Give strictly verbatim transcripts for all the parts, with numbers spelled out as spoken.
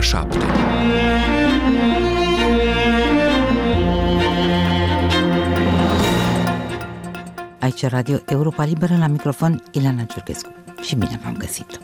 șapte. Aici Radio Europa Liberă, la microfon Ileana Ciurchescu. Și bine v-am găsit!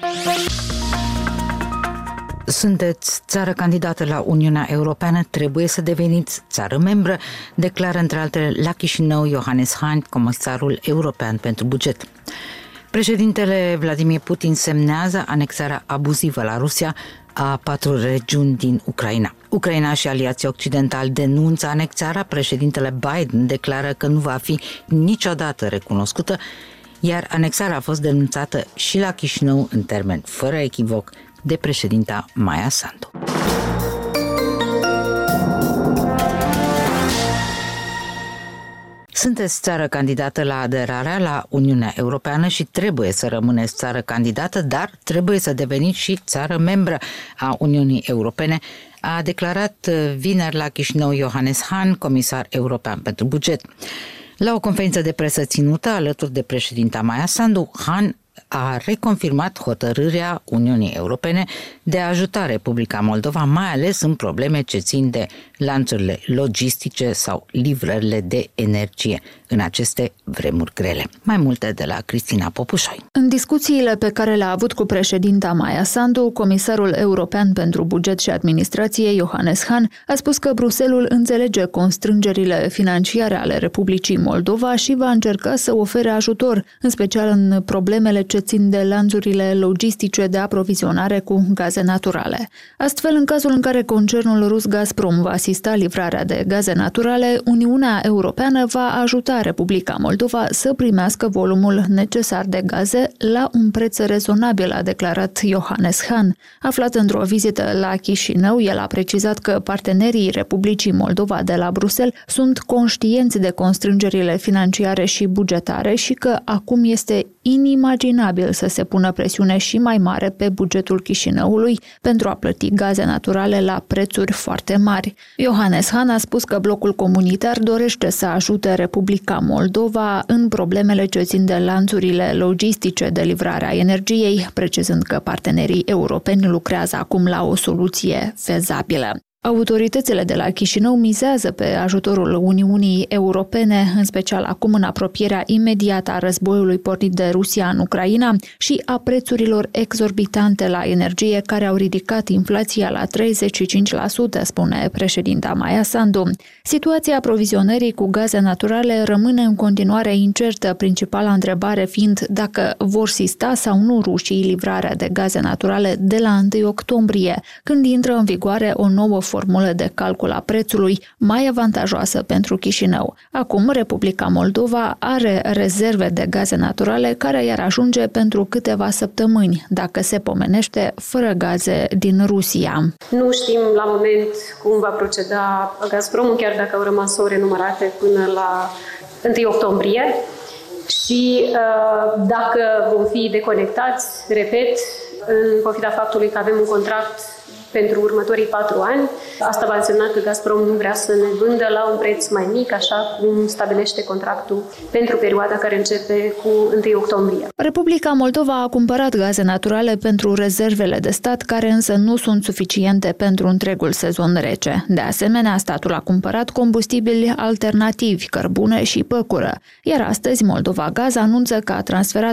Sunteți țară candidată la Uniunea Europeană, trebuie să deveniți țară membră, declară între altele la Chișinău Johannes Hahn, comisarul european pentru buget. Președintele Vladimir Putin semnează anexarea abuzivă la Rusia a patru regiuni din Ucraina. Ucraina și aliații occidentali denunță anexarea, președintele Biden declară că nu va fi niciodată recunoscută, iar anexarea a fost denunțată și la Chișinău în termeni fără echivoc de președinta Maia Sandu. Sunteți țară candidată la aderarea la Uniunea Europeană și trebuie să rămâneți țară candidată, dar trebuie să deveniți și țară membră a Uniunii Europene, a declarat vineri la Chișinău Johannes Hahn, comisar european pentru buget. La o conferință de presă ținută alături de președinta Maia Sandu, Hahn a reconfirmat hotărârea Uniunii Europene de a ajuta Republica Moldova, mai ales în probleme ce țin de lanțurile logistice sau livrările de energie în aceste vremuri grele. Mai multe de la Cristina Popușoi. În discuțiile pe care le-a avut cu președinta Maia Sandu, comisarul european pentru buget și administrație Johannes Hahn a spus că Bruxelles înțelege constrângerile financiare ale Republicii Moldova și va încerca să ofere ajutor, în special în problemele ce țin de lanțurile logistice de aprovizionare cu gaze naturale. Astfel, în cazul în care concernul rus Gazprom va asista livrarea de gaze naturale, Uniunea Europeană va ajuta Republica Moldova să primească volumul necesar de gaze la un preț rezonabil, a declarat Johannes Hahn. Aflat într-o vizită la Chișinău, el a precizat că partenerii Republicii Moldova de la Bruxelles sunt conștienți de constrângerile financiare și bugetare și că acum este inimaginabil să se pună presiune și mai mare pe bugetul Chișinăului pentru a plăti gaze naturale la prețuri foarte mari. Johannes Hahn a spus că blocul comunitar dorește să ajute Republica Moldova în problemele ce țin de lanțurile logistice de livrare a energiei, precizând că partenerii europeni lucrează acum la o soluție fezabilă. Autoritățile de la Chișinău mizează pe ajutorul Uniunii Europene, în special acum în apropierea imediată a războiului pornit de Rusia în Ucraina și a prețurilor exorbitante la energie care au ridicat inflația la treizeci și cinci la sută, spune președinta Maia Sandu. Situația aprovizionării cu gaze naturale rămâne în continuare incertă, principala întrebare fiind dacă vor sista sau nu rușii livrarea de gaze naturale de la întâi octombrie, când intră în vigoare o nouă formulă de calcul a prețului mai avantajoasă pentru Chișinău. Acum, Republica Moldova are rezerve de gaze naturale care i-ar ajunge pentru câteva săptămâni, dacă se pomenește, fără gaze din Rusia. Nu știm la moment cum va proceda Gazprom, chiar dacă au rămas ore numărate până la întâi octombrie. Și dacă vom fi deconectați, repet, în pofida faptului că avem un contract pentru următorii patru ani. Asta va însemna că Gazprom nu vrea să ne vândă la un preț mai mic, așa cum stabilește contractul pentru perioada care începe cu întâi octombrie. Republica Moldova a cumpărat gaze naturale pentru rezervele de stat, care însă nu sunt suficiente pentru întregul sezon rece. De asemenea, statul a cumpărat combustibili alternativi, cărbune și păcură. Iar astăzi Moldova Gaz anunță că a transferat